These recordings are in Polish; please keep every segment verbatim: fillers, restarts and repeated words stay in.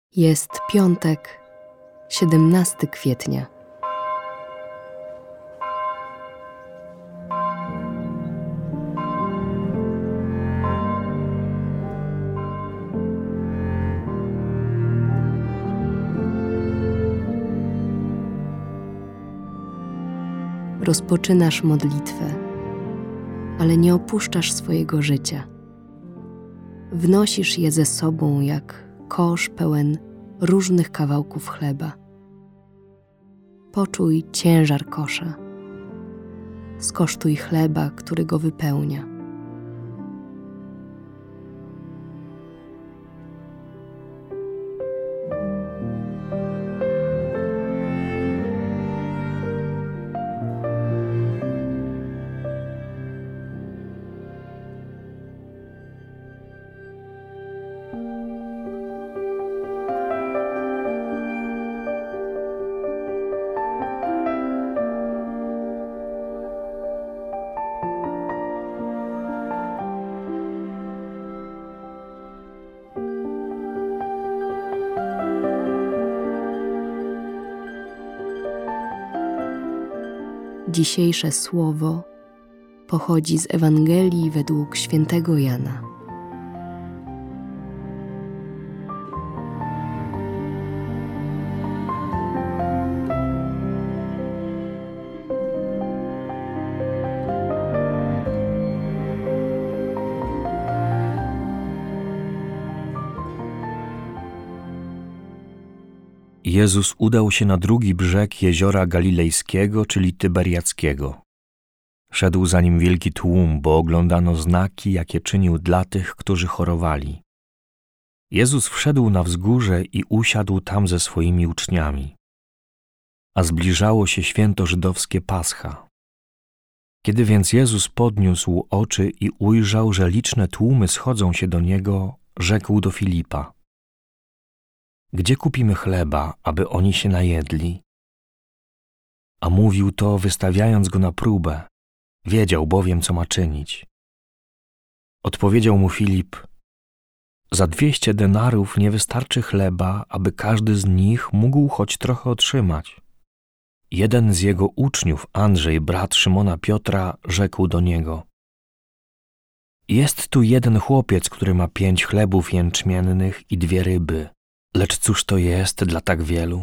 Jest piątek, siedemnastego kwietnia. Rozpoczynasz modlitwę, ale nie opuszczasz swojego życia. Wnosisz je ze sobą jak kosz pełen różnych kawałków chleba. Poczuj ciężar kosza. Skosztuj chleba, który go wypełnia. Dzisiejsze słowo pochodzi z Ewangelii według świętego Jana. Jezus udał się na drugi brzeg jeziora galilejskiego, czyli Tyberiackiego. Szedł za nim wielki tłum, bo oglądano znaki, jakie czynił dla tych, którzy chorowali. Jezus wszedł na wzgórze i usiadł tam ze swoimi uczniami. A zbliżało się święto żydowskie Pascha. Kiedy więc Jezus podniósł oczy i ujrzał, że liczne tłumy schodzą się do Niego, rzekł do Filipa: Gdzie kupimy chleba, aby oni się najedli? A mówił to, wystawiając go na próbę. Wiedział bowiem, co ma czynić. Odpowiedział mu Filip: Za dwieście denarów nie wystarczy chleba, aby każdy z nich mógł choć trochę otrzymać. Jeden z jego uczniów, Andrzej, brat Szymona Piotra, rzekł do niego: Jest tu jeden chłopiec, który ma pięć chlebów jęczmiennych i dwie ryby. Lecz cóż to jest dla tak wielu?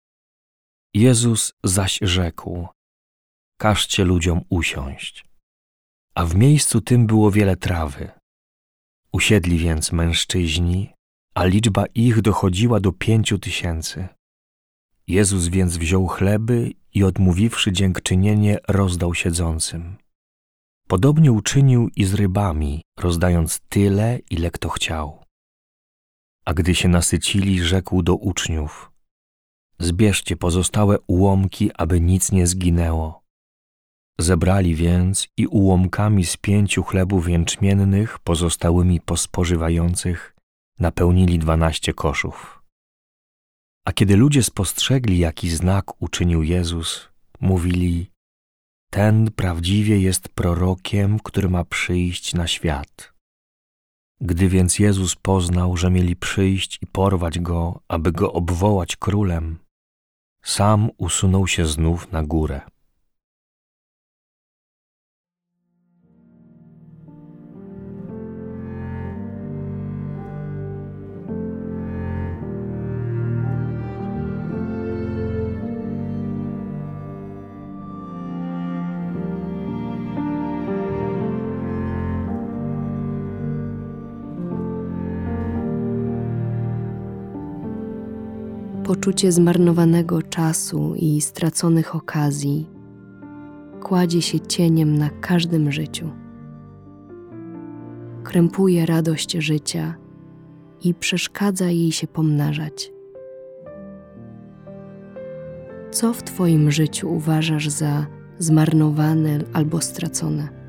Jezus zaś rzekł: Każcie ludziom usiąść. A w miejscu tym było wiele trawy. Usiedli więc mężczyźni, a liczba ich dochodziła do pięciu tysięcy. Jezus więc wziął chleby i odmówiwszy dziękczynienie, rozdał siedzącym. Podobnie uczynił i z rybami, rozdając tyle, ile kto chciał. A gdy się nasycili, rzekł do uczniów: Zbierzcie pozostałe ułomki, aby nic nie zginęło. Zebrali więc i ułomkami z pięciu chlebów jęczmiennych, pozostałymi po spożywających, napełnili dwanaście koszów. A kiedy ludzie spostrzegli, jaki znak uczynił Jezus, mówili: Ten prawdziwie jest prorokiem, który ma przyjść na świat. Gdy więc Jezus poznał, że mieli przyjść i porwać Go, aby Go obwołać królem, sam usunął się znów na górę. Poczucie zmarnowanego czasu i straconych okazji kładzie się cieniem na każdym życiu. Krępuje radość życia i przeszkadza jej się pomnażać. Co w Twoim życiu uważasz za zmarnowane albo stracone?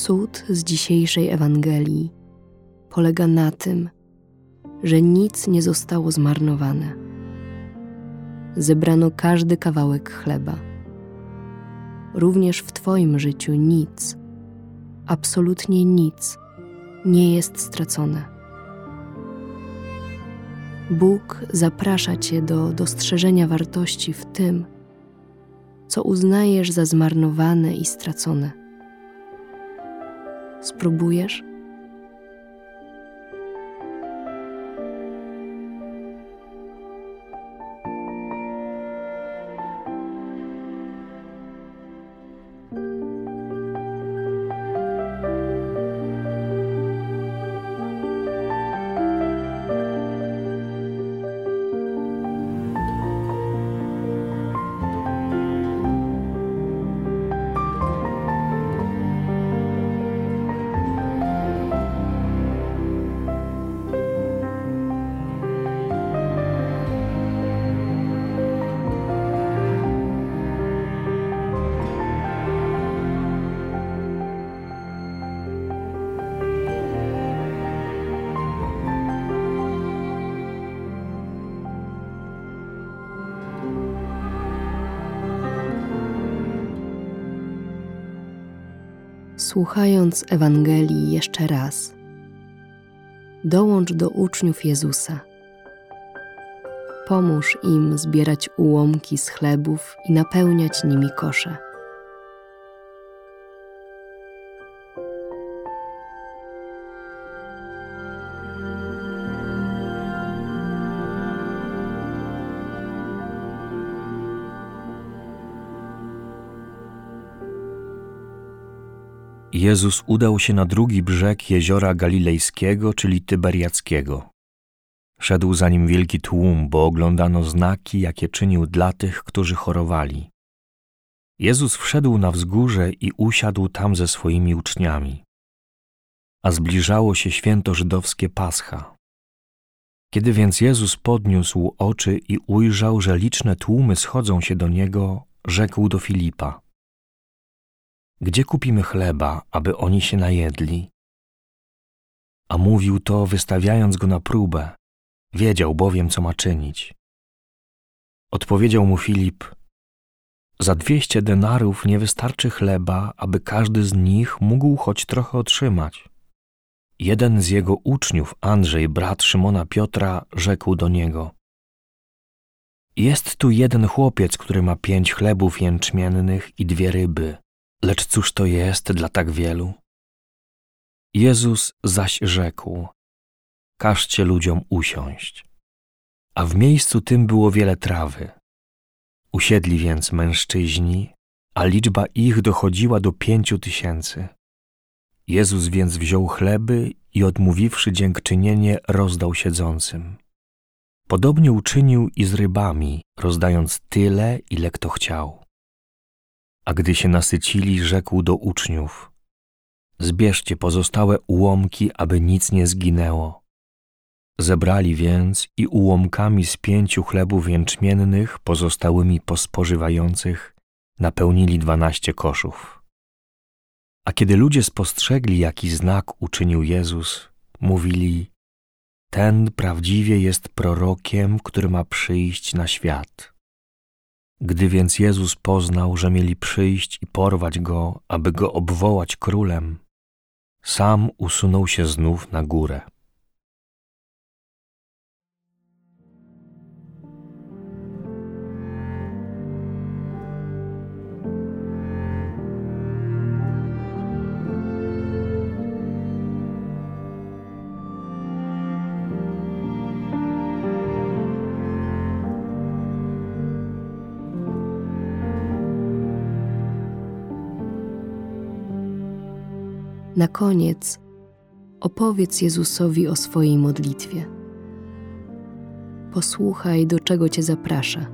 Cud z dzisiejszej Ewangelii polega na tym, że nic nie zostało zmarnowane. Zebrano każdy kawałek chleba. Również w Twoim życiu nic, absolutnie nic nie jest stracone. Bóg zaprasza Cię do dostrzeżenia wartości w tym, co uznajesz za zmarnowane i stracone. Spróbujesz? Słuchając Ewangelii jeszcze raz, dołącz do uczniów Jezusa. Pomóż im zbierać ułomki z chlebów i napełniać nimi kosze. Jezus udał się na drugi brzeg jeziora galilejskiego, czyli tyberiackiego. Szedł za nim wielki tłum, bo oglądano znaki, jakie czynił dla tych, którzy chorowali. Jezus wszedł na wzgórze i usiadł tam ze swoimi uczniami. A zbliżało się święto żydowskie Pascha. Kiedy więc Jezus podniósł oczy i ujrzał, że liczne tłumy schodzą się do Niego, rzekł do Filipa: Gdzie kupimy chleba, aby oni się najedli? A mówił to, wystawiając go na próbę. Wiedział bowiem, co ma czynić. Odpowiedział mu Filip: Za dwieście denarów nie wystarczy chleba, aby każdy z nich mógł choć trochę otrzymać. Jeden z jego uczniów, Andrzej, brat Szymona Piotra, rzekł do niego: Jest tu jeden chłopiec, który ma pięć chlebów jęczmiennych i dwie ryby. Lecz cóż to jest dla tak wielu? Jezus zaś rzekł: Każcie ludziom usiąść. A w miejscu tym było wiele trawy. Usiedli więc mężczyźni, a liczba ich dochodziła do pięciu tysięcy. Jezus więc wziął chleby i odmówiwszy dziękczynienie, rozdał siedzącym. Podobnie uczynił i z rybami, rozdając tyle, ile kto chciał. A gdy się nasycili, rzekł do uczniów: Zbierzcie pozostałe ułomki, aby nic nie zginęło. Zebrali więc i ułomkami z pięciu chlebów jęczmiennych, pozostałymi po spożywających, napełnili dwanaście koszów. A kiedy ludzie spostrzegli, jaki znak uczynił Jezus, mówili: Ten prawdziwie jest prorokiem, który ma przyjść na świat. Gdy więc Jezus poznał, że mieli przyjść i porwać Go, aby Go obwołać królem, sam usunął się znów na górę. Na koniec opowiedz Jezusowi o swojej modlitwie. Posłuchaj, do czego Cię zaprasza.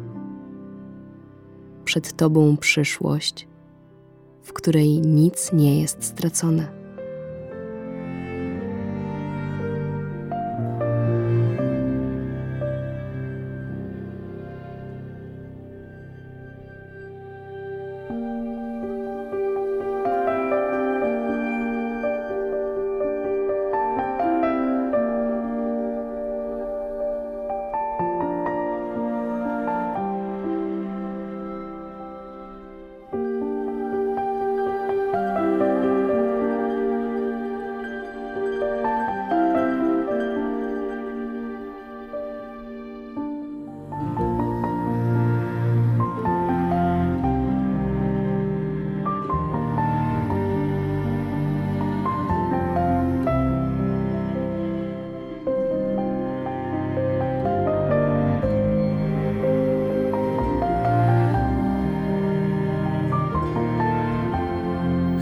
Przed Tobą przyszłość, w której nic nie jest stracone.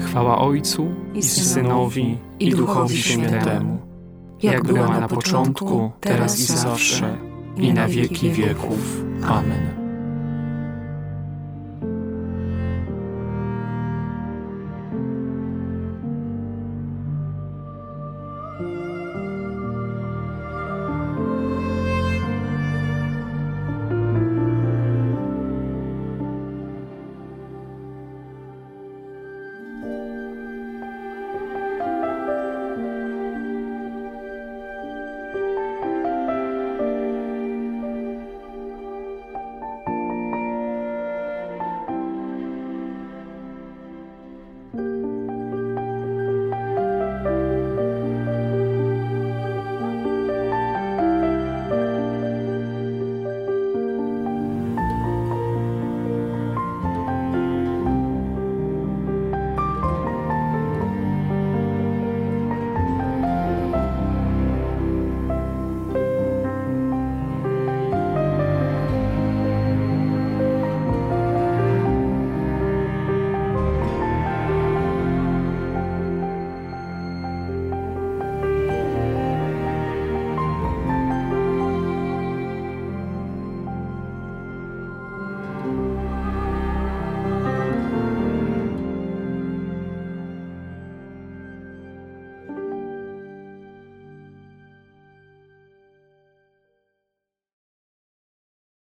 Chwała Ojcu i Synowi i Duchowi Świętemu, jak była na początku, teraz i zawsze, i na wieki wieków. Amen.